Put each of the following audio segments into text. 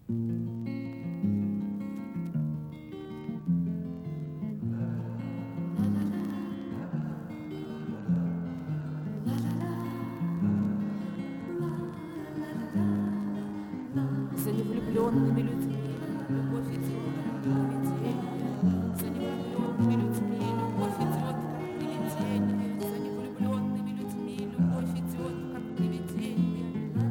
За невлюбленными людьми любовь идет, как привидение. За невлюбленными людьми любовь идет, как привидение. За невлюбленными людьми любовь идет, как привидение.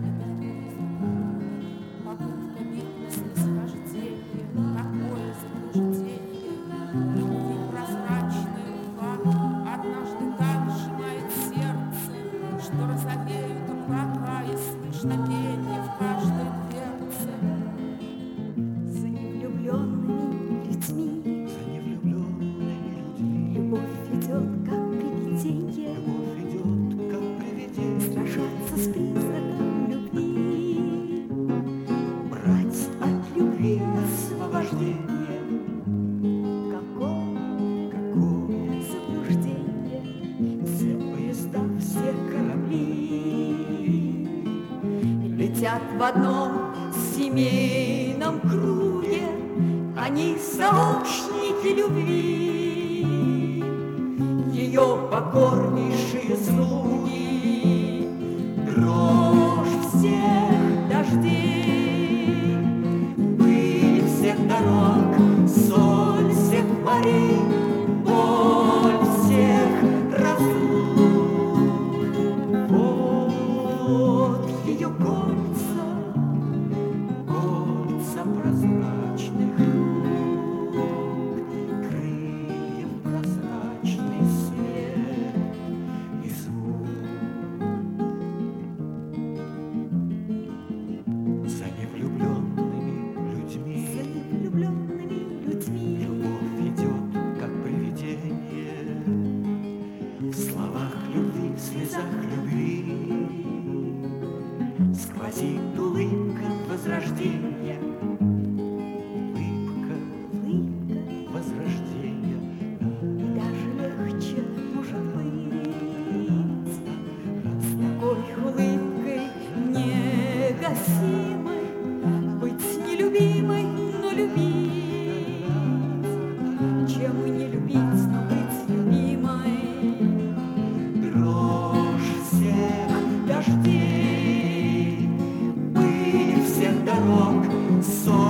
Попытка мирно снисхождения, такое заблуждение. Любви прозрачная рука однажды так сжимает сердце, что розовеют облака и слышно пение в каждой дверце. За невлюбленными людьми, За невлюбленными людьми любовь идет, как привидение, любовь идет, как привидение. сражаться с призраком любви, брать от любви освобождение. Какое заблуждение! Все поезда, все корабли летят в одном семейном круге, они сообщники любви, ее покорнейшие слуги. Дрожь всех дождей, пыль всех дорог, соль всех морей, боль всех разлук. Вот ее кольца, кольца прозрачных рук, крылья в прозрачный свет и звук. За невлюбленными людьми За невлюбленными людьми любовь идет, как привидение. В словах любви, в слезах любви сквозит улыбка возрождения. Улыбка улыбка, возрождения. и даже легче может быть с такой улыбкой негасимой быть нелюбимой, но любить, чем и не любить, но быть любимой. Дрожь всех дождей, пыль всех дорог, соль